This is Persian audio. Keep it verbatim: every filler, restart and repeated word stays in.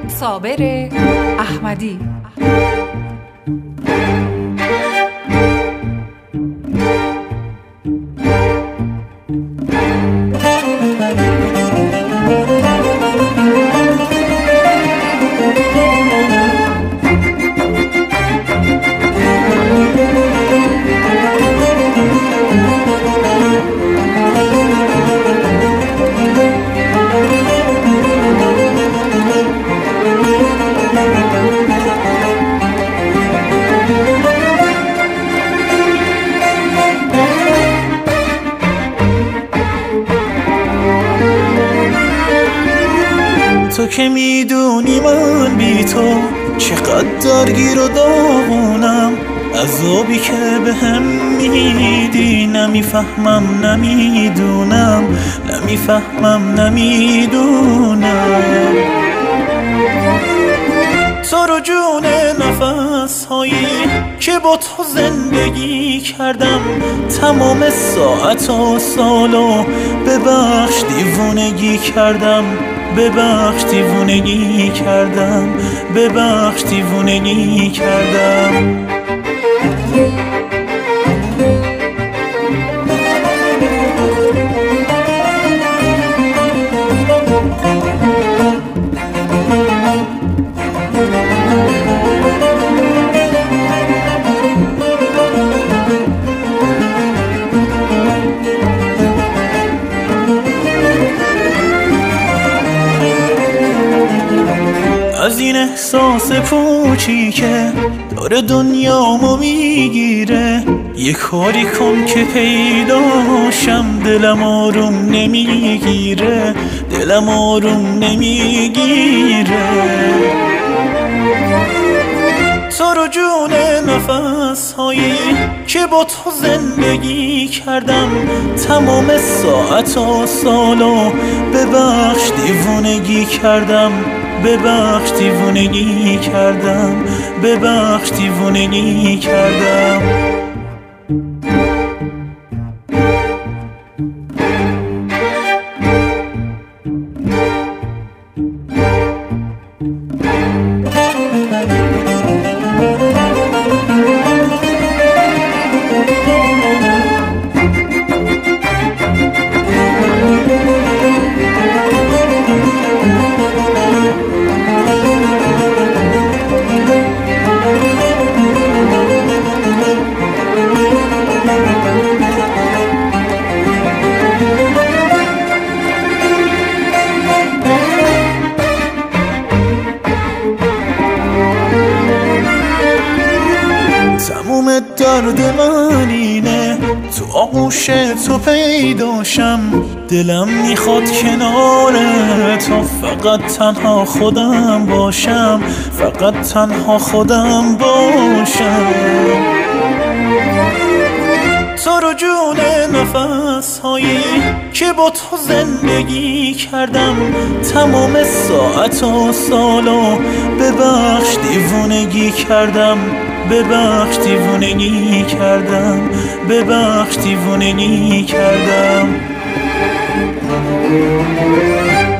صابر احمدی. تو که میدونی من بی تو چقدر درگیر و داغونم، عذابی که به هم میدی نمیفهمم نمیدونم نمیفهمم نمیدونم. تو رو جون نفس هایی که با تو زندگی کردم، تمام ساعت و سالو ببخش دیوونگی کردم، ببخش دیوونگی کردم، ببخش دیوونگی کردم. از این احساس پوچی که داره دنیامو میگیره، یه کاری کن که پیداشم، دلم آروم نمیگیره، دلم آروم نمیگیره. تو رو جون نفس هایی که با تو زندگی کردم، تمام ساعت و سالو ببخش دیوونگی کردم، ببخش دیوونگی کردم، ببخش دیوونگی کردم. تموم درد من اینه تو آغوش تو پیداشم، دلم میخواد کنار تو فقط تنها خودم باشم، فقط تنها خودم باشم. تو رو جون نفس هایی که با تو زندگی کردم، تمام ساعت و سالو ببخش دیوونگی کردم، ببخش دیوونگی کردم، ببخش دیوونگی کردم.